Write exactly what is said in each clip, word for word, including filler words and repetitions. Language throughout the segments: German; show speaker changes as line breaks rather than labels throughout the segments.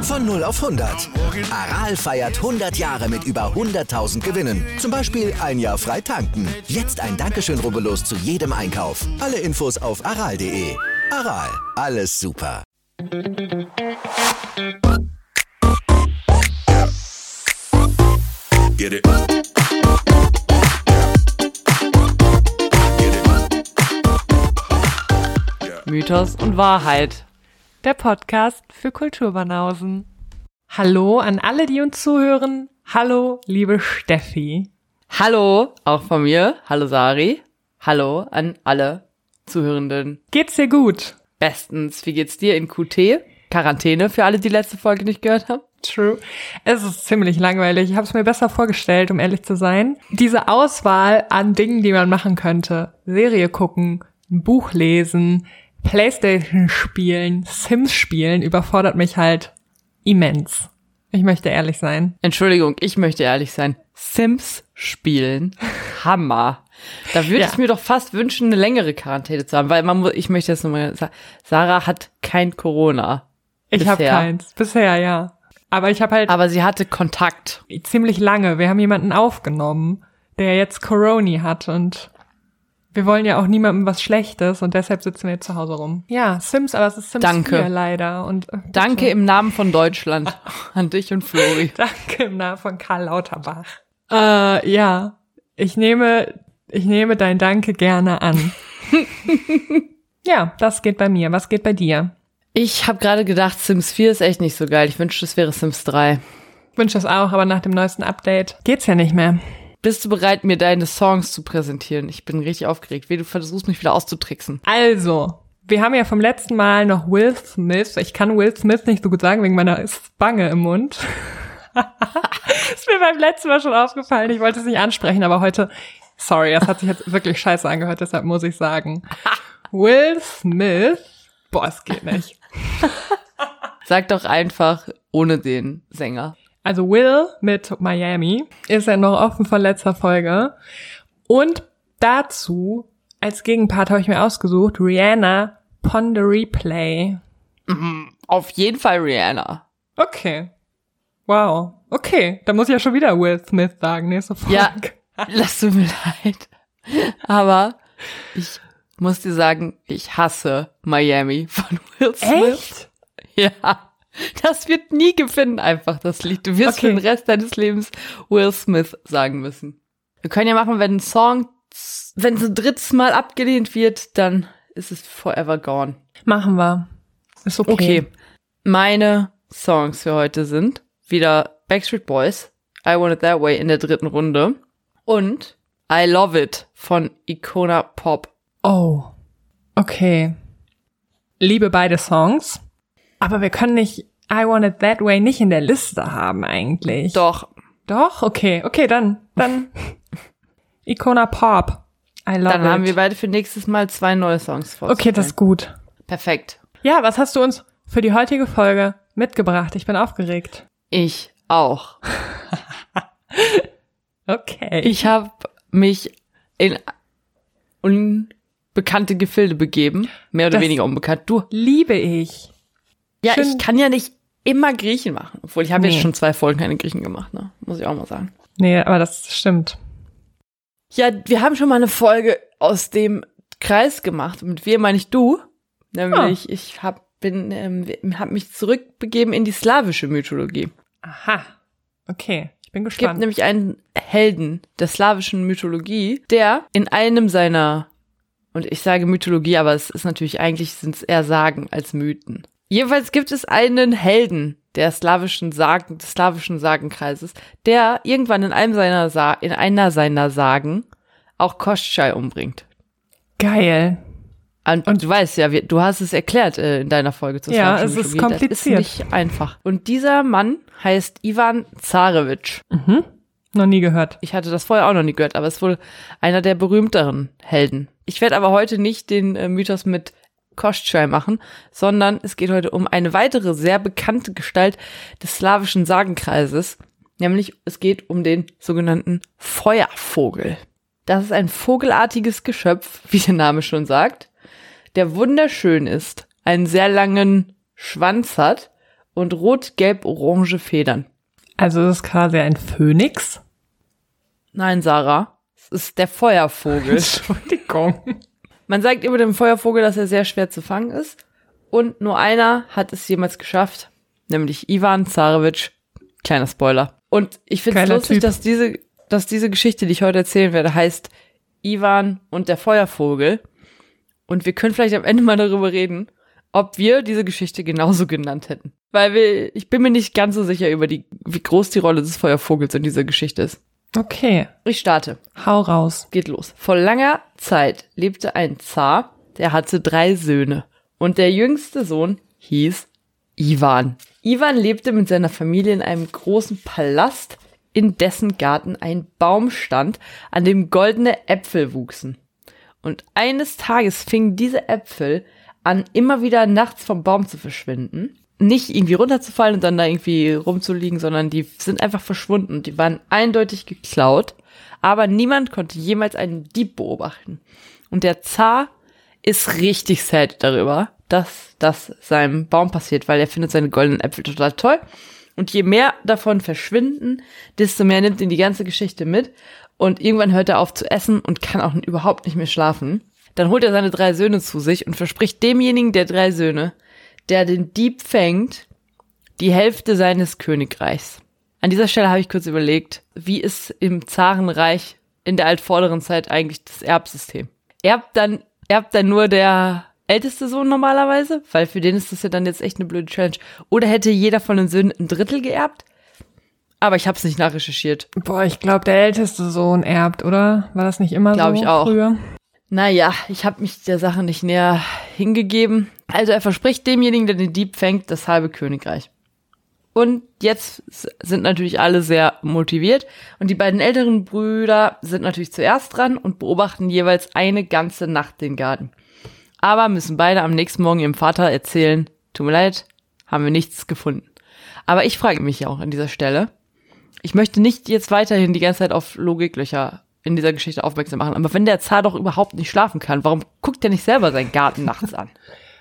Von null auf hundert. Aral feiert hundert Jahre mit über hunderttausend Gewinnen. Zum Beispiel ein Jahr frei tanken. Jetzt ein Dankeschön, rubbellos zu jedem Einkauf. Alle Infos auf aral punkt de. Aral, alles super.
Get it.
Mythos und Wahrheit. Der Podcast für Kulturbanausen. Hallo an alle, die uns zuhören. Hallo, liebe Steffi.
Hallo, auch von mir. Hallo, Sari. Hallo an alle Zuhörenden.
Geht's dir gut?
Bestens. Wie geht's dir in Q T? Quarantäne für alle, die letzte Folge nicht gehört haben.
True. Es ist ziemlich langweilig. Ich habe es mir besser vorgestellt, um ehrlich zu sein. Diese Auswahl an Dingen, die man machen könnte. Serie gucken, ein Buch lesen, Playstation spielen, Sims spielen, überfordert mich halt immens. Ich möchte ehrlich sein.
Entschuldigung, ich möchte ehrlich sein. Sims spielen. Hammer. Da würde ja. ich mir doch fast wünschen, eine längere Quarantäne zu haben, weil man muss, ich möchte jetzt nochmal sagen, Sarah hat kein Corona.
Ich habe keins. Bisher, ja. Aber ich habe halt...
Aber sie hatte Kontakt.
Ziemlich lange. Wir haben jemanden aufgenommen, der jetzt Corona hat und wir wollen ja auch niemandem was Schlechtes und deshalb sitzen wir jetzt zu Hause rum. Ja, Sims, aber es ist Sims
Danke.
vier leider. Und, äh,
Danke im Namen von Deutschland an dich und Flori.
Danke im Namen von Karl Lauterbach. Äh, ja, ich nehme, ich nehme dein Danke gerne an. Ja, das geht bei mir. Was geht bei dir?
Ich habe gerade gedacht, Sims vier ist echt nicht so geil. Ich wünschte, es wäre Sims drei.
Ich wünsche das auch, aber nach dem neuesten Update geht's ja nicht mehr.
Bist du bereit, mir deine Songs zu präsentieren? Ich bin richtig aufgeregt. Wie du versuchst, mich wieder auszutricksen.
Also, wir haben ja vom letzten Mal noch Will Smith. Ich kann Will Smith nicht so gut sagen, wegen meiner Spange im Mund. Ist mir beim letzten Mal schon aufgefallen. Ich wollte es nicht ansprechen, aber heute, sorry, das hat sich jetzt wirklich scheiße angehört, deshalb muss ich sagen. Will Smith, boah, es geht nicht.
Sag doch einfach ohne den Sänger.
Also Will mit Miami ist ja noch offen von letzter Folge. Und dazu, als Gegenpart habe ich mir ausgesucht, Rihanna Pon the Replay.
Mhm, auf jeden Fall Rihanna.
Okay. Wow. Okay, da muss ich ja schon wieder Will Smith sagen, nächste Folge.
Ja, lass du mir leid. Aber ich muss dir sagen, ich hasse Miami von Will Smith.
Echt?
Ja. Das wird nie gewinnen, einfach das Lied. Du wirst
Okay.
für den Rest deines Lebens Will Smith sagen müssen. Wir können ja machen, wenn ein Song, wenn es ein drittes Mal abgelehnt wird, dann ist es forever gone.
Machen wir. Ist okay.
Okay. Meine Songs für heute sind wieder Backstreet Boys, I Want It That Way in der dritten Runde und I Love It von Icona Pop.
Oh. Okay. Liebe beide Songs. Aber wir können nicht I Want It That Way nicht in der Liste haben eigentlich.
Doch.
Doch? Okay. Okay, dann, dann Icona Pop. I love
Dann
it.
haben wir beide für nächstes Mal zwei neue Songs vorzustellen.
Okay, das ist gut.
Perfekt.
Ja, was hast du uns für die heutige Folge mitgebracht? Ich bin aufgeregt.
Ich auch.
Okay.
Ich habe mich in unbekannte Gefilde begeben. Mehr oder
Das
weniger unbekannt. Du.
liebe ich.
Ja,
Schön.
ich kann ja nicht immer Griechen machen. Obwohl, ich habe
Nee.
jetzt schon zwei Folgen keine Griechen gemacht, ne? Muss ich auch mal sagen.
Nee, aber das stimmt.
Ja, wir haben schon mal eine Folge aus dem Kreis gemacht. Mit wir meine ich du. Nämlich,
Ah.
ich hab, bin, ähm, hab mich zurückbegeben in die slawische Mythologie.
Aha. Okay, ich bin
Es gibt
gespannt.
nämlich einen Helden der slawischen Mythologie, der in einem seiner, und ich sage Mythologie, aber es ist natürlich, eigentlich sind es eher Sagen als Mythen. Jedenfalls gibt es einen Helden der slawischen Sagen, des slawischen Sagenkreises, der irgendwann in einem seiner Sa- in einer seiner Sagen auch Koschei umbringt.
Geil.
Und, und du weißt ja, wir, du hast es erklärt äh, in deiner Folge zur
Ja,
slawischen
es ist
Mythologie.
kompliziert.
Das ist nicht einfach. Und dieser Mann heißt Ivan Zarewitsch.
Mhm. Noch nie gehört.
Ich hatte das vorher auch noch nie gehört, aber es ist wohl einer der berühmteren Helden. Ich werde aber heute nicht den äh, Mythos mit Koschei machen, sondern es geht heute um eine weitere sehr bekannte Gestalt des slawischen Sagenkreises, nämlich es geht um den sogenannten Feuervogel. Das ist ein vogelartiges Geschöpf, wie der Name schon sagt, der wunderschön ist, einen sehr langen Schwanz hat und rot-gelb-orange Federn.
Also das ist quasi ein Phönix?
Nein, Sarah, es ist der Feuervogel.
Entschuldigung.
Man sagt über den Feuervogel, dass er sehr schwer zu fangen ist. Und nur einer hat es jemals geschafft, nämlich Ivan Zarevic. Kleiner Spoiler. Und ich finde es lustig, typ. dass diese, dass diese Geschichte, die ich heute erzählen werde, heißt Ivan und der Feuervogel. Und wir können vielleicht am Ende mal darüber reden, ob wir diese Geschichte genauso genannt hätten. Weil wir, ich bin mir nicht ganz so sicher über die, wie groß die Rolle des Feuervogels in dieser Geschichte ist.
Okay.
Ich starte.
Hau raus.
Geht los. Vor langer Zeit lebte ein Zar, der hatte drei Söhne. Und der jüngste Sohn hieß Ivan. Ivan lebte mit seiner Familie in einem großen Palast, in dessen Garten ein Baum stand, an dem goldene Äpfel wuchsen. Und eines Tages fingen diese Äpfel an, immer wieder nachts vom Baum zu verschwinden. Nicht irgendwie runterzufallen und dann da irgendwie rumzuliegen, sondern die sind einfach verschwunden. Die waren eindeutig geklaut, aber niemand konnte jemals einen Dieb beobachten. Und der Zar ist richtig sad darüber, dass das seinem Baum passiert, weil er findet seine goldenen Äpfel total toll. Und je mehr davon verschwinden, desto mehr nimmt ihn die ganze Geschichte mit. Und irgendwann hört er auf zu essen und kann auch überhaupt nicht mehr schlafen. Dann holt er seine drei Söhne zu sich und verspricht demjenigen der drei Söhne, der den Dieb fängt, die Hälfte seines Königreichs. An dieser Stelle habe ich kurz überlegt, wie ist im Zarenreich in der altvorderen Zeit eigentlich das Erbsystem? Erbt dann, erbt dann nur der älteste Sohn normalerweise? Weil für den ist das ja dann jetzt echt eine blöde Challenge. Oder hätte jeder von den Söhnen ein Drittel geerbt? Aber ich habe es nicht nachrecherchiert.
Boah, ich glaube, der älteste Sohn erbt, oder? War das nicht immer
glaub
so
ich auch.
früher?
Naja, ich habe mich der Sache nicht näher hingegeben. Also er verspricht demjenigen, der den Dieb fängt, das halbe Königreich. Und jetzt sind natürlich alle sehr motiviert. Und die beiden älteren Brüder sind natürlich zuerst dran und beobachten jeweils eine ganze Nacht den Garten. Aber müssen beide am nächsten Morgen ihrem Vater erzählen, tut mir leid, haben wir nichts gefunden. Aber ich frage mich ja auch an dieser Stelle, ich möchte nicht jetzt weiterhin die ganze Zeit auf Logiklöcher in dieser Geschichte aufmerksam machen, aber wenn der Zar doch überhaupt nicht schlafen kann, warum guckt er nicht selber seinen Garten nachts an?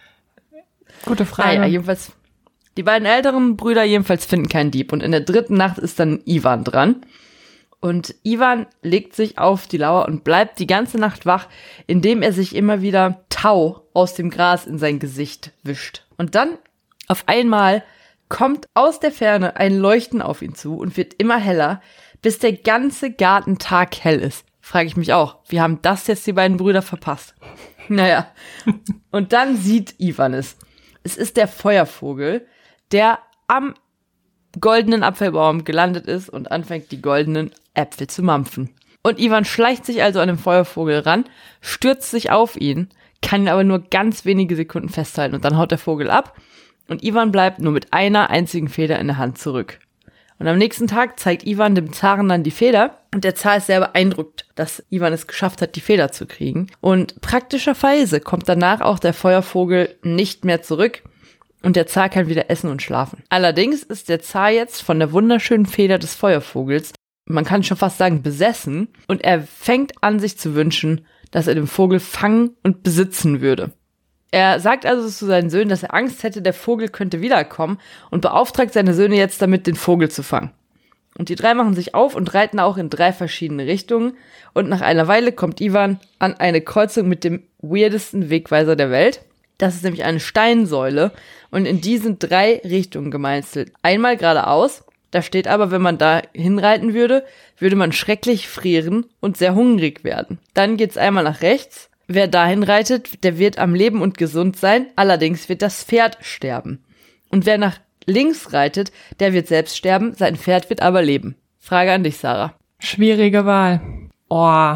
Gute Frage.
Naja, jedenfalls, die beiden älteren Brüder jedenfalls finden keinen Dieb und in der dritten Nacht ist dann Ivan dran. Und Ivan legt sich auf die Lauer und bleibt die ganze Nacht wach, indem er sich immer wieder Tau aus dem Gras in sein Gesicht wischt. Und dann auf einmal kommt aus der Ferne ein Leuchten auf ihn zu und wird immer heller, bis der ganze Garten taghell ist. Frage ich mich auch, wie haben das jetzt die beiden Brüder verpasst? Naja, und dann sieht Ivan es. Es ist der Feuervogel, der am goldenen Apfelbaum gelandet ist und anfängt, die goldenen Äpfel zu mampfen. Und Ivan schleicht sich also an den Feuervogel ran, stürzt sich auf ihn, kann ihn aber nur ganz wenige Sekunden festhalten und dann haut der Vogel ab und Ivan bleibt nur mit einer einzigen Feder in der Hand zurück. Und am nächsten Tag zeigt Ivan dem Zaren dann die Feder und der Zar ist sehr beeindruckt, dass Ivan es geschafft hat, die Feder zu kriegen. Und praktischerweise kommt danach auch der Feuervogel nicht mehr zurück und der Zar kann wieder essen und schlafen. Allerdings ist der Zar jetzt von der wunderschönen Feder des Feuervogels, man kann schon fast sagen, besessen und er fängt an, sich zu wünschen, dass er den Vogel fangen und besitzen würde. Er sagt also zu seinen Söhnen, dass er Angst hätte, der Vogel könnte wiederkommen und beauftragt seine Söhne jetzt damit, den Vogel zu fangen. Und die drei machen sich auf und reiten auch in drei verschiedene Richtungen und nach einer Weile kommt Ivan an eine Kreuzung mit dem weirdesten Wegweiser der Welt. Das ist nämlich eine Steinsäule und in die sind drei Richtungen gemeißelt. Einmal geradeaus, da steht aber, wenn man da hinreiten würde, würde man schrecklich frieren und sehr hungrig werden. Dann geht's einmal nach rechts. Wer dahin reitet, der wird am Leben und gesund sein, allerdings wird das Pferd sterben. Und wer nach links reitet, der wird selbst sterben, sein Pferd wird aber leben. Frage an dich, Sarah.
Schwierige Wahl. Oh.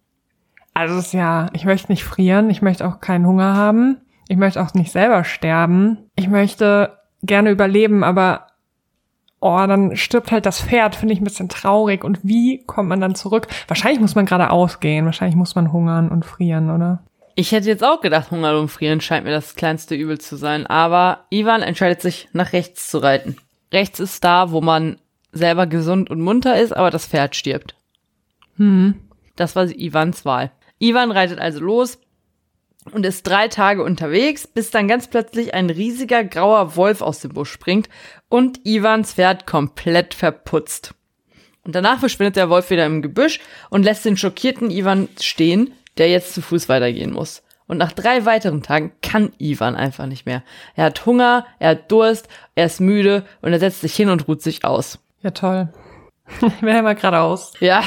Also es ist ja, ich möchte nicht frieren, ich möchte auch keinen Hunger haben, ich möchte auch nicht selber sterben. Ich möchte gerne überleben, aber oh, dann stirbt halt das Pferd, finde ich ein bisschen traurig. Und wie kommt man dann zurück? Wahrscheinlich muss man geradeaus gehen. Wahrscheinlich muss man hungern und frieren, oder?
Ich hätte jetzt auch gedacht, hungern und frieren scheint mir das kleinste Übel zu sein. Aber Ivan entscheidet sich, nach rechts zu reiten. Rechts ist da, wo man selber gesund und munter ist, aber das Pferd stirbt.
Hm.
Das war Ivans Wahl. Ivan reitet also los. und ist drei Tage unterwegs, bis dann ganz plötzlich ein riesiger grauer Wolf aus dem Busch springt und Ivans Pferd komplett verputzt. Und danach verschwindet der Wolf wieder im Gebüsch und lässt den schockierten Ivan stehen, der jetzt zu Fuß weitergehen muss. Und nach drei weiteren Tagen kann Ivan einfach nicht mehr. Er hat Hunger, er hat Durst, er ist müde und er setzt sich hin und ruht sich aus.
Ja, toll. Ich will ja mal geradeaus.
Ja,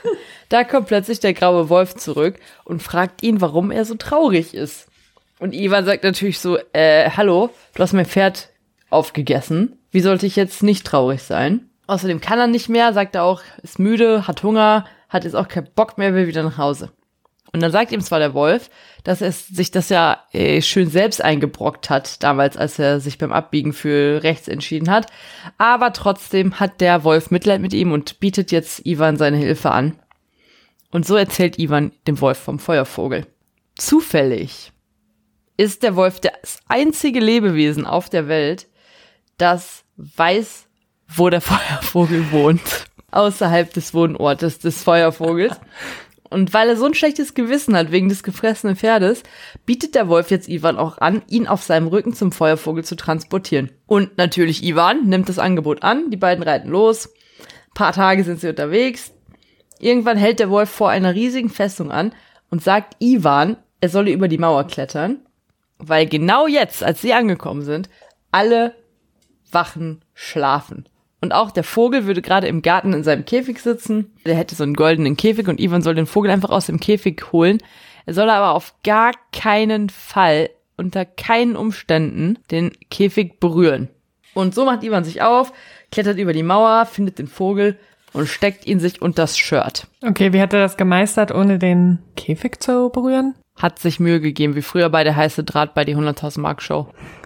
da kommt plötzlich der graue Wolf zurück und fragt ihn, warum er so traurig ist. Und Ivan sagt natürlich so, äh, hallo, du hast mein Pferd aufgegessen. Wie sollte ich jetzt nicht traurig sein? Außerdem kann er nicht mehr, sagt er auch, ist müde, hat Hunger, hat jetzt auch keinen Bock mehr, will wieder nach Hause. Und dann sagt ihm zwar der Wolf, dass er sich das ja äh, schön selbst eingebrockt hat, damals, als er sich beim Abbiegen für rechts entschieden hat. Aber trotzdem hat der Wolf Mitleid mit ihm und bietet jetzt Ivan seine Hilfe an. Und so erzählt Ivan dem Wolf vom Feuervogel. Zufällig ist der Wolf das einzige Lebewesen auf der Welt, das weiß, wo der Feuervogel wohnt. Außerhalb des Wohnortes des Feuervogels. Und weil er so ein schlechtes Gewissen hat wegen des gefressenen Pferdes, bietet der Wolf jetzt Ivan auch an, ihn auf seinem Rücken zum Feuervogel zu transportieren. Und natürlich Ivan nimmt das Angebot an, die beiden reiten los. Ein paar Tage sind sie unterwegs. Irgendwann hält der Wolf vor einer riesigen Festung an und sagt Ivan, er solle über die Mauer klettern, weil genau jetzt, als sie angekommen sind, alle Wachen schlafen. Und auch der Vogel würde gerade im Garten in seinem Käfig sitzen. Der hätte so einen goldenen Käfig und Ivan soll den Vogel einfach aus dem Käfig holen. Er soll aber auf gar keinen Fall, unter keinen Umständen, den Käfig berühren. Und so macht Ivan sich auf, klettert über die Mauer, findet den Vogel und steckt ihn sich unters Shirt.
Okay, wie hat er das gemeistert, ohne den Käfig zu berühren?
Hat sich Mühe gegeben, wie früher bei der heiße Draht bei die hunderttausend Mark Show.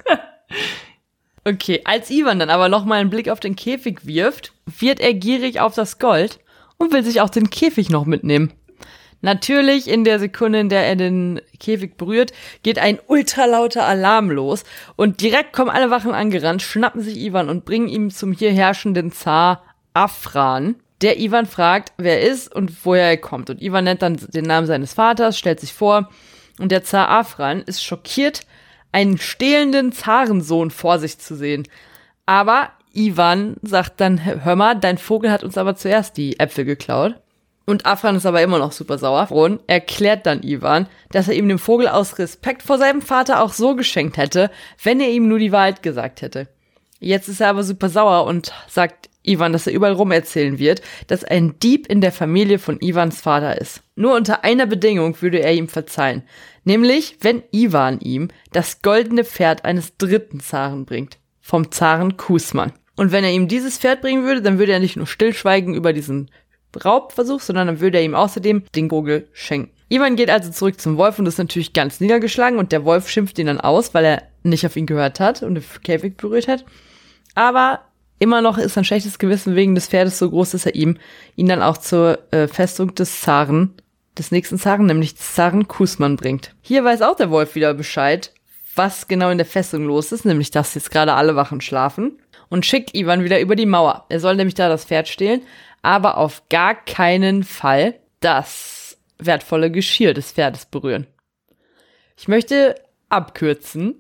Okay, als Ivan dann aber nochmal einen Blick auf den Käfig wirft, wird er gierig auf das Gold und will sich auch den Käfig noch mitnehmen. Natürlich, in der Sekunde, in der er den Käfig berührt, geht ein ultralauter Alarm los und direkt kommen alle Wachen angerannt, schnappen sich Ivan und bringen ihn zum hier herrschenden Zar Afran, der Ivan fragt, wer er ist und woher er kommt. Und Ivan nennt dann den Namen seines Vaters, stellt sich vor und der Zar Afran ist schockiert, einen stehlenden Zarensohn vor sich zu sehen. Aber Ivan sagt dann, hör mal, dein Vogel hat uns aber zuerst die Äpfel geklaut. Und Afran ist aber immer noch super sauer und erklärt dann Ivan, dass er ihm den Vogel aus Respekt vor seinem Vater auch so geschenkt hätte, wenn er ihm nur die Wahrheit gesagt hätte. Jetzt ist er aber super sauer und sagt Ivan, dass er überall rum erzählen wird, dass ein Dieb in der Familie von Ivans Vater ist. Nur unter einer Bedingung würde er ihm verzeihen. Nämlich, wenn Ivan ihm das goldene Pferd eines dritten Zaren bringt. Vom Zaren Kusman. Und wenn er ihm dieses Pferd bringen würde, dann würde er nicht nur stillschweigen über diesen Raubversuch, sondern dann würde er ihm außerdem den Vogel schenken. Ivan geht also zurück zum Wolf und ist natürlich ganz niedergeschlagen und der Wolf schimpft ihn dann aus, weil er nicht auf ihn gehört hat und den Käfig berührt hat. Aber immer noch ist sein schlechtes Gewissen wegen des Pferdes so groß, dass er ihm ihn dann auch zur äh, Festung des Zaren, des nächsten Zaren, nämlich des Zaren Kusman bringt. Hier weiß auch der Wolf wieder Bescheid, was genau in der Festung los ist, nämlich dass jetzt gerade alle Wachen schlafen und schickt Ivan wieder über die Mauer. Er soll nämlich da das Pferd stehlen, aber auf gar keinen Fall das wertvolle Geschirr des Pferdes berühren. Ich möchte abkürzen.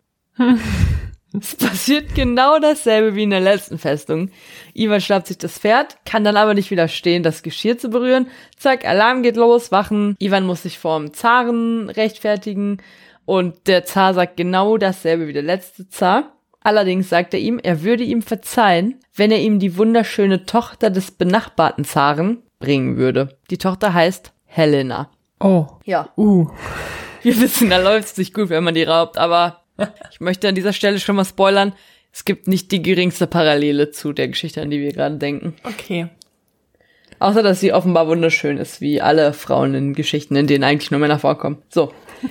Es passiert genau dasselbe wie in der letzten Festung. Ivan schnappt sich das Pferd, kann dann aber nicht widerstehen, das Geschirr zu berühren. Zack, Alarm geht los, Wachen. Ivan muss sich vorm Zaren rechtfertigen und der Zar sagt genau dasselbe wie der letzte Zar. Allerdings sagt er ihm, er würde ihm verzeihen, wenn er ihm die wunderschöne Tochter des benachbarten Zaren bringen würde. Die Tochter heißt Helena.
Oh.
Ja.
Uh.
Wir wissen, da läuft es nicht gut, wenn man die raubt, aber ich möchte an dieser Stelle schon mal spoilern, es gibt nicht die geringste Parallele zu der Geschichte, an die wir gerade denken.
Okay.
Außer, dass sie offenbar wunderschön ist, wie alle Frauen in Geschichten, in denen eigentlich nur Männer vorkommen. So.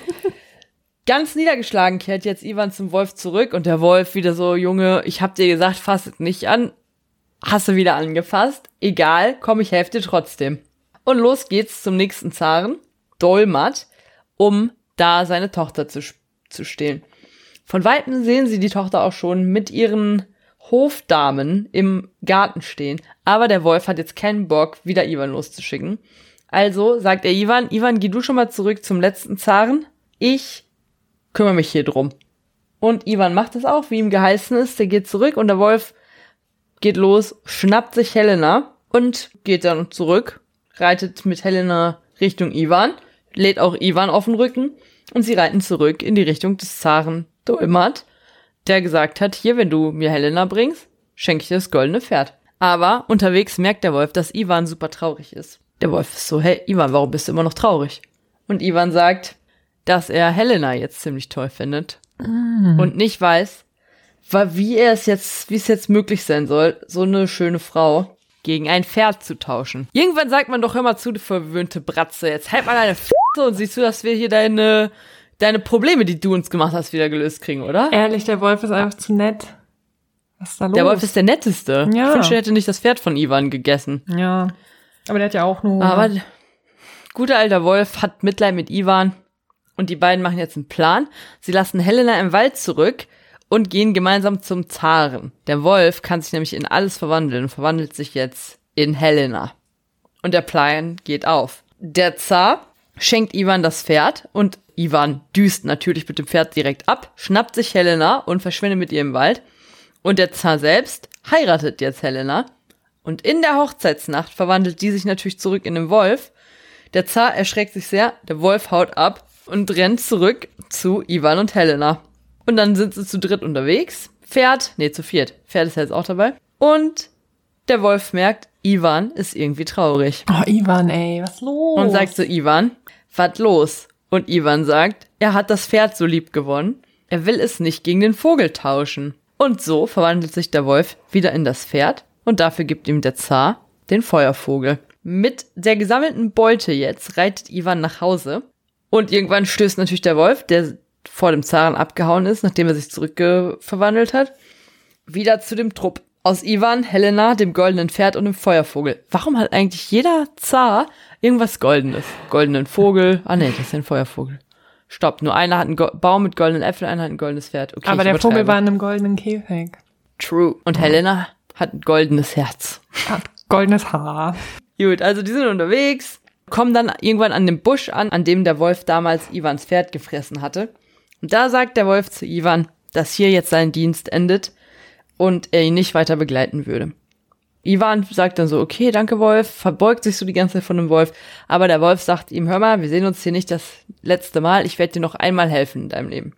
Ganz niedergeschlagen kehrt jetzt Ivan zum Wolf zurück und der Wolf wieder so, Junge, ich hab dir gesagt, fass es nicht an. Hast du wieder angefasst? Egal, komm, ich helfe dir trotzdem. Und los geht's zum nächsten Zaren, Dolmat, um da seine Tochter zu, zu stehlen. Von Weitem sehen sie die Tochter auch schon mit ihren Hofdamen im Garten stehen. Aber der Wolf hat jetzt keinen Bock, wieder Ivan loszuschicken. Also sagt er Ivan, Ivan, geh du schon mal zurück zum letzten Zaren. Ich kümmere mich hier drum. Und Ivan macht das auch, wie ihm geheißen ist. Der geht zurück und der Wolf geht los, schnappt sich Helena und geht dann zurück, reitet mit Helena Richtung Ivan, lädt auch Ivan auf den Rücken und sie reiten zurück in die Richtung des Zaren Dömert, der gesagt hat, hier, wenn du mir Helena bringst, schenke ich dir das goldene Pferd. Aber unterwegs merkt der Wolf, dass Ivan super traurig ist. Der Wolf ist so, hey, Ivan, warum bist du immer noch traurig? Und Ivan sagt, dass er Helena jetzt ziemlich toll findet mm. und nicht weiß, wie er es jetzt, wie es jetzt möglich sein soll, so eine schöne Frau gegen ein Pferd zu tauschen. Irgendwann sagt man doch immer zu, du verwöhnte Bratze, jetzt halt mal deine F*** und siehst du, dass wir hier deine, deine Probleme, die du uns gemacht hast, wieder gelöst kriegen, oder?
Ehrlich, der Wolf ist einfach zu nett. Was ist da los?
Der Wolf ist der Netteste.
Ja.
Ich wünschte, er hätte nicht das Pferd von Ivan gegessen.
Ja, aber der hat ja auch nur...
Aber guter alter Wolf hat Mitleid mit Ivan und die beiden machen jetzt einen Plan. Sie lassen Helena im Wald zurück und gehen gemeinsam zum Zaren. Der Wolf kann sich nämlich in alles verwandeln und verwandelt sich jetzt in Helena. Und der Plan geht auf. Der Zar schenkt Ivan das Pferd und Ivan düst natürlich mit dem Pferd direkt ab, schnappt sich Helena und verschwindet mit ihr im Wald. Und der Zar selbst heiratet jetzt Helena. Und in der Hochzeitsnacht verwandelt die sich natürlich zurück in den Wolf. Der Zar erschreckt sich sehr, der Wolf haut ab und rennt zurück zu Ivan und Helena. Und dann sind sie zu dritt unterwegs. Pferd, nee, zu viert. Pferd ist jetzt auch dabei. Und der Wolf merkt, Ivan ist irgendwie traurig.
Oh, Ivan, ey, was los?
Und sagt zu Ivan, was los? Und Ivan sagt, er hat das Pferd so lieb gewonnen. Er will es nicht gegen den Vogel tauschen. Und so verwandelt sich der Wolf wieder in das Pferd. Und dafür gibt ihm der Zar den Feuervogel. Mit der gesammelten Beute jetzt reitet Ivan nach Hause. Und irgendwann stößt natürlich der Wolf, der vor dem Zaren abgehauen ist, nachdem er sich zurückverwandelt hat, wieder zu dem Trupp. Aus Ivan, Helena, dem goldenen Pferd und dem Feuervogel. Warum hat eigentlich jeder Zar irgendwas Goldenes? Goldenen Vogel. Ah nee, das ist ein Feuervogel. Stopp, nur einer hat einen Go- Baum mit goldenen Äpfeln, einer hat ein goldenes Pferd. Okay,
aber der Vogel war in einem goldenen Käfig.
True. Und Helena hat ein goldenes Herz.
Hat goldenes Haar.
Gut, also die sind unterwegs, kommen dann irgendwann an dem Busch an, an dem der Wolf damals Ivans Pferd gefressen hatte. Und da sagt der Wolf zu Ivan, dass hier jetzt sein Dienst endet und er ihn nicht weiter begleiten würde. Ivan sagt dann so, okay, danke Wolf, verbeugt sich so die ganze Zeit von dem Wolf, aber der Wolf sagt ihm, hör mal, wir sehen uns hier nicht das letzte Mal, ich werde dir noch einmal helfen in deinem Leben.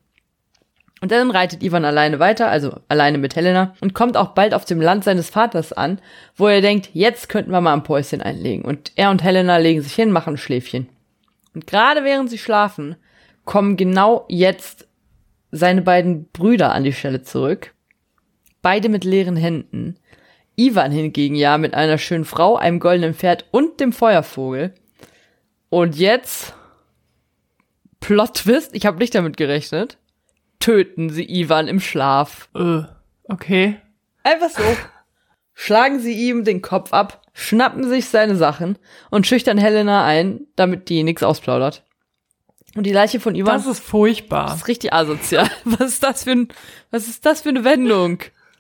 Und dann reitet Ivan alleine weiter, also alleine mit Helena, und kommt auch bald auf dem Land seines Vaters an, wo er denkt, jetzt könnten wir mal ein Päuschen einlegen. Und er und Helena legen sich hin, machen ein Schläfchen. Und gerade während sie schlafen, kommen genau jetzt seine beiden Brüder an die Stelle zurück. Beide mit leeren Händen. Ivan hingegen ja mit einer schönen Frau, einem goldenen Pferd und dem Feuervogel. Und jetzt, Plot-Twist, ich habe nicht damit gerechnet, töten sie Ivan im Schlaf.
Äh, okay.
Einfach so. Schlagen sie ihm den Kopf ab, schnappen sich seine Sachen und schüchtern Helena ein, damit die nichts ausplaudert. Und die Leiche von Ivan...
Das ist furchtbar.
Das ist richtig asozial. Was ist das für ein, was ist das für eine Wendung?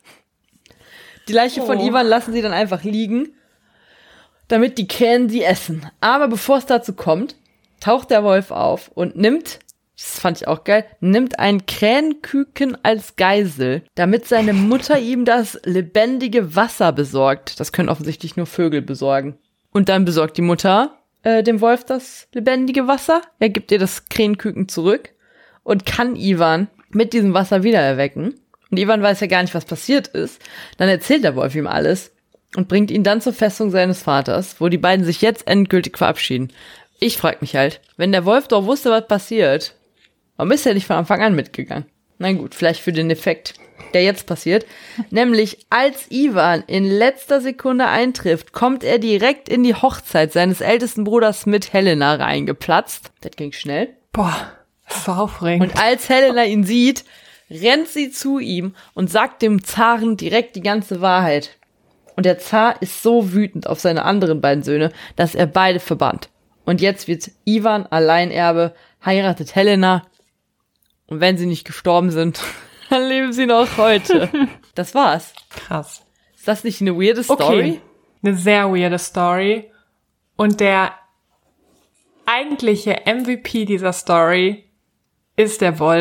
Die Leiche oh. von Ivan lassen sie dann einfach liegen, damit die Krähen sie essen. Aber bevor es dazu kommt, taucht der Wolf auf und nimmt, das fand ich auch geil, nimmt ein Krähenküken als Geisel, damit seine Mutter ihm das lebendige Wasser besorgt. Das können offensichtlich nur Vögel besorgen. Und dann besorgt die Mutter äh, dem Wolf das lebendige Wasser. Er gibt ihr das Krähenküken zurück und kann Ivan mit diesem Wasser wiedererwecken. Und Ivan weiß ja gar nicht, was passiert ist. Dann erzählt der Wolf ihm alles und bringt ihn dann zur Festung seines Vaters, wo die beiden sich jetzt endgültig verabschieden. Ich frag mich halt, wenn der Wolf doch wusste, was passiert, warum ist er nicht von Anfang an mitgegangen? Na gut, vielleicht für den Effekt, der jetzt passiert. Nämlich, als Ivan in letzter Sekunde eintrifft, kommt er direkt in die Hochzeit seines ältesten Bruders mit Helena reingeplatzt. Das ging schnell.
Boah, das war aufregend.
Und als Helena ihn sieht, rennt sie zu ihm und sagt dem Zaren direkt die ganze Wahrheit. Und der Zar ist so wütend auf seine anderen beiden Söhne, dass er beide verbannt. Und jetzt wird Ivan Alleinerbe, heiratet Helena. Und wenn sie nicht gestorben sind, dann leben sie noch heute. Das war's.
Krass.
Ist das nicht eine weirde Story?
Okay. Eine sehr weirde Story. Und der eigentliche M V P dieser Story ist der Wolf.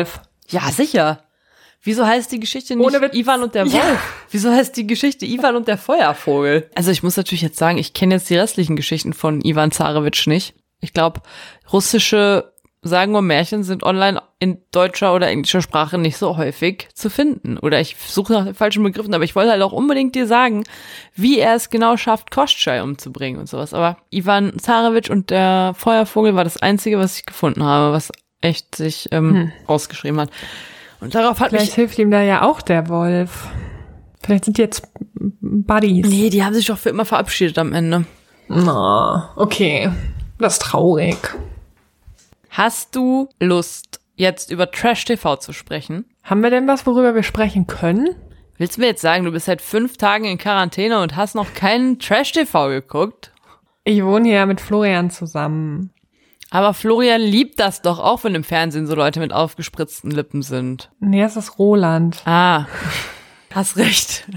Ja, sicher. Wieso heißt die Geschichte nicht
Ohne Witz.
Ivan und der Wolf?
Ja.
Wieso heißt die Geschichte Ivan und der Feuervogel? Also ich muss natürlich jetzt sagen, ich kenne jetzt die restlichen Geschichten von Ivan Zarewitsch nicht. Ich glaube, russische Sagen und Märchen sind online in deutscher oder englischer Sprache nicht so häufig zu finden. Oder ich suche nach den falschen Begriffen, aber ich wollte halt auch unbedingt dir sagen, wie er es genau schafft, Koschei umzubringen und sowas. Aber Ivan Zarewitsch und der Feuervogel war das Einzige, was ich gefunden habe, was echt sich ähm, hm. rausgeschrieben hat. Und darauf hat
Vielleicht
mich...
hilft ihm da ja auch der Wolf. Vielleicht sind die jetzt Buddies.
Nee, die haben sich doch für immer verabschiedet am Ende.
Oh, okay. Das ist traurig.
Hast du Lust, jetzt über Trash-T V zu sprechen?
Haben wir denn was, worüber wir sprechen können?
Willst du mir jetzt sagen, du bist seit fünf Tagen in Quarantäne und hast noch keinen Trash-T V geguckt?
Ich wohne hier mit Florian zusammen.
Aber Florian liebt das doch auch, wenn im Fernsehen so Leute mit aufgespritzten Lippen sind.
Nee, es ist Roland.
Ah, hast recht.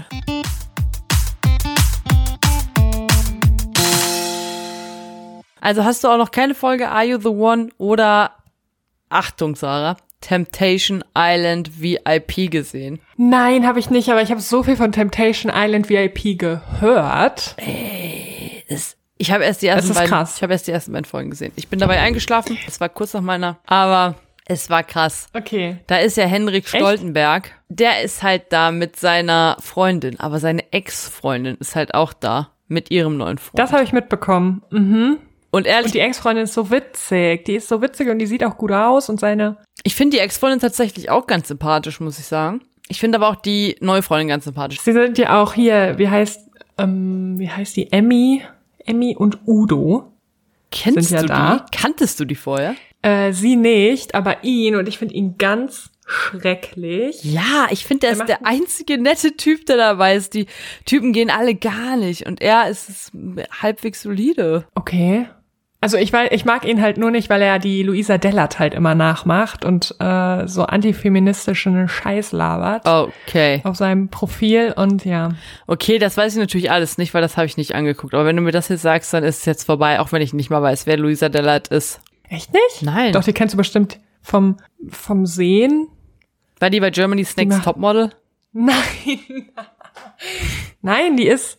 Also hast du auch noch keine Folge Are You the One oder, Achtung Sarah, Temptation Island V I P gesehen?
Nein, habe ich nicht, aber ich habe so viel von Temptation Island V I P gehört.
Ey, das, ich habe erst die ersten
das ist
beiden,
krass.
ich habe erst die ersten beiden Folgen gesehen. Ich bin dabei eingeschlafen, es war kurz nach meiner, aber es war krass.
Okay.
Da ist ja Henrik Stoltenberg, Echt? Der ist halt da mit seiner Freundin, aber seine Ex-Freundin ist halt auch da mit ihrem neuen Freund.
Das habe ich mitbekommen. Mhm.
Und ehrlich,
und die Ex-Freundin ist so witzig. Die ist so witzig und die sieht auch gut aus und seine...
Ich finde die Ex-Freundin tatsächlich auch ganz sympathisch, muss ich sagen. Ich finde aber auch die neue Freundin ganz sympathisch.
Sie sind ja auch hier, wie heißt, ähm, wie heißt die? Emmy, Emmy und Udo.
Kennst
sind ja
du
da.
die? Kanntest du die vorher?
Äh, sie nicht, aber ihn, und ich finde ihn ganz schrecklich.
Ja, ich finde, der, der ist der einzige nette Typ, der dabei ist. Die Typen gehen alle gar nicht und er ist es halbwegs solide.
Okay. Also ich, weil, ich mag ihn halt nur nicht, weil er die Luisa Dellert halt immer nachmacht und äh, so antifeministischen Scheiß labert.
Okay.
Auf seinem Profil und ja.
Okay, das weiß ich natürlich alles nicht, weil das habe ich nicht angeguckt. Aber wenn du mir das jetzt sagst, dann ist es jetzt vorbei, auch wenn ich nicht mal weiß, wer Luisa Dellert ist.
Echt nicht?
Nein.
Doch, die kennst du bestimmt vom, vom Sehen.
War die bei Germany's Next Topmodel?
Nein. Nein, die ist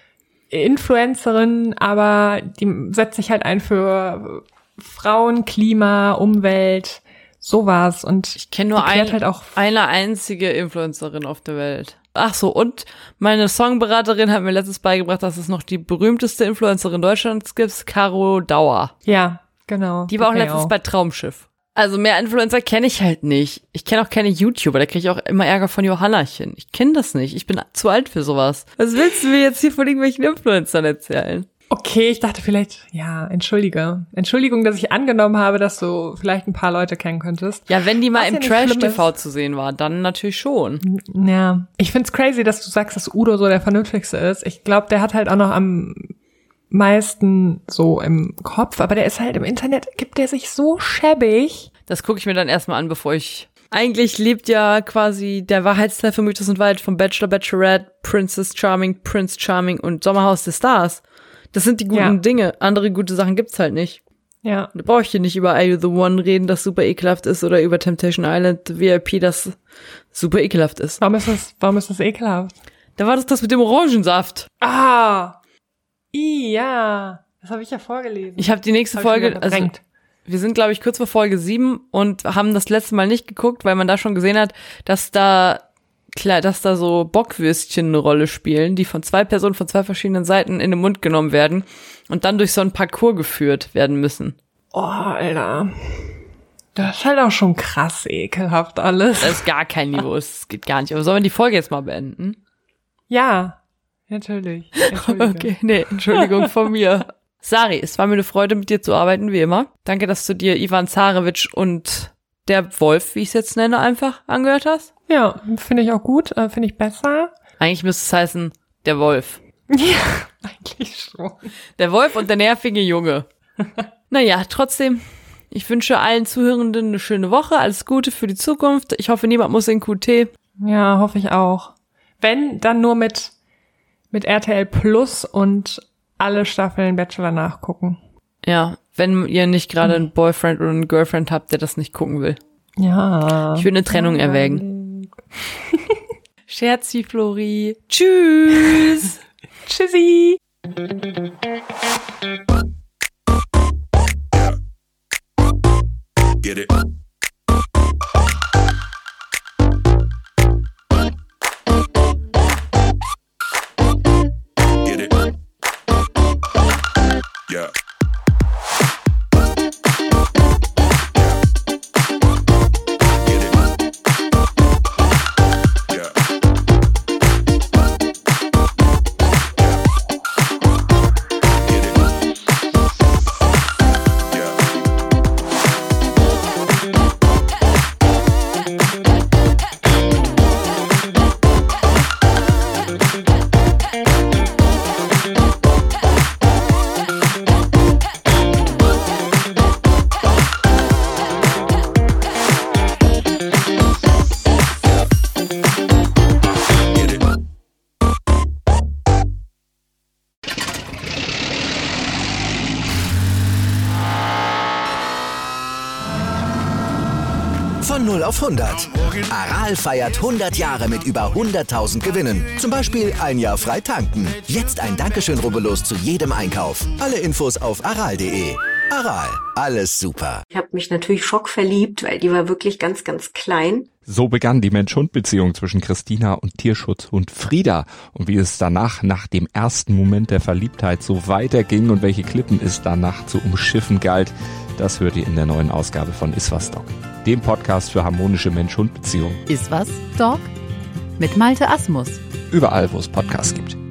Influencerin, aber die setzt sich halt ein für Frauen, Klima, Umwelt, sowas. Und
ich kenne nur ein,
halt auch
eine einzige Influencerin auf der Welt. Ach so, und meine Songberaterin hat mir letztens beigebracht, dass es noch die berühmteste Influencerin Deutschlands gibt, Caro Dauer.
Ja, genau.
Die war auch letztens auch. bei Traumschiff. Also mehr Influencer kenne ich halt nicht. Ich kenne auch keine YouTuber, da kriege ich auch immer Ärger von Johannachen. Ich kenne das nicht, ich bin zu alt für sowas. Was willst du mir jetzt hier von irgendwelchen Influencern erzählen?
Okay, ich dachte vielleicht, ja, entschuldige. Entschuldigung, dass ich angenommen habe, dass du vielleicht ein paar Leute kennen könntest.
Ja, wenn die mal
Was
im
ja
Trash-T V zu sehen war, dann natürlich schon.
Ja, ich find's crazy, dass du sagst, dass Udo so der Vernünftigste ist. Ich glaube, der hat halt auch noch am meisten so im Kopf, aber der ist halt im Internet, gibt der sich so schäbig.
Das gucke ich mir dann erstmal an, bevor ich... Eigentlich lebt ja quasi der Wahrheitsteil von Mythos und Wahrheit von Bachelor, Bachelorette, Princess Charming, Prince Charming und Sommerhaus der Stars. Das sind die guten ja. Dinge. Andere gute Sachen gibt's halt nicht.
Ja.
Da brauche ich hier nicht über Are You the One reden, das super ekelhaft ist, oder über Temptation Island V I P, das super ekelhaft ist.
Warum ist das, warum ist das ekelhaft?
Da war das das mit dem Orangensaft.
Ah! I, ja. Das habe ich ja vorgelesen.
Ich habe die nächste Folge, also wir sind, glaube ich, kurz vor Folge sieben und haben das letzte Mal nicht geguckt, weil man da schon gesehen hat, dass da klar, dass da so Bockwürstchen eine Rolle spielen, die von zwei Personen von zwei verschiedenen Seiten in den Mund genommen werden und dann durch so einen Parcours geführt werden müssen.
Oh, Alter. Das ist halt auch schon krass ekelhaft alles.
Das ist gar kein Niveau, es geht gar nicht. Aber sollen wir die Folge jetzt mal beenden?
Ja, natürlich.
Okay, nee, Entschuldigung von mir. Sari, es war mir eine Freude, mit dir zu arbeiten, wie immer. Danke, dass du dir Ivan Zarewitsch und der Wolf, wie ich es jetzt nenne, einfach angehört hast.
Ja, finde ich auch gut, äh, finde ich besser.
Eigentlich müsste es heißen, der Wolf.
Ja, eigentlich schon.
Der Wolf und der nervige Junge. Naja, trotzdem, ich wünsche allen Zuhörenden eine schöne Woche, alles Gute für die Zukunft. Ich hoffe, niemand muss in Q T.
Ja, hoffe ich auch. Wenn, dann nur mit, mit R T L Plus und alle Staffeln Bachelor nachgucken.
Ja, wenn ihr nicht gerade einen Boyfriend oder einen Girlfriend habt, der das nicht gucken will.
Ja.
Ich würde eine Trennung erwägen. Scherzi, Flori. Tschüss.
Tschüssi.
Get it. Get it. Yeah.
Von null auf hundert. Aral feiert hundert Jahre mit über hunderttausend Gewinnen. Zum Beispiel ein Jahr frei tanken. Jetzt ein Dankeschön, rubbellos zu jedem Einkauf. Alle Infos auf aral punkt de. Aral, alles super.
Ich habe mich natürlich schockverliebt, weil die war wirklich ganz, ganz klein.
So begann die Mensch-Hund-Beziehung zwischen Christina und Tierschutzhund Frieda. Und wie es danach, nach dem ersten Moment der Verliebtheit, so weiterging und welche Klippen es danach zu umschiffen galt, das hört ihr in der neuen Ausgabe von Iswas Dog, dem Podcast für harmonische Mensch-Hund-Beziehungen.
Iswas Dog? Mit Malte Asmus.
Überall, wo es Podcasts gibt.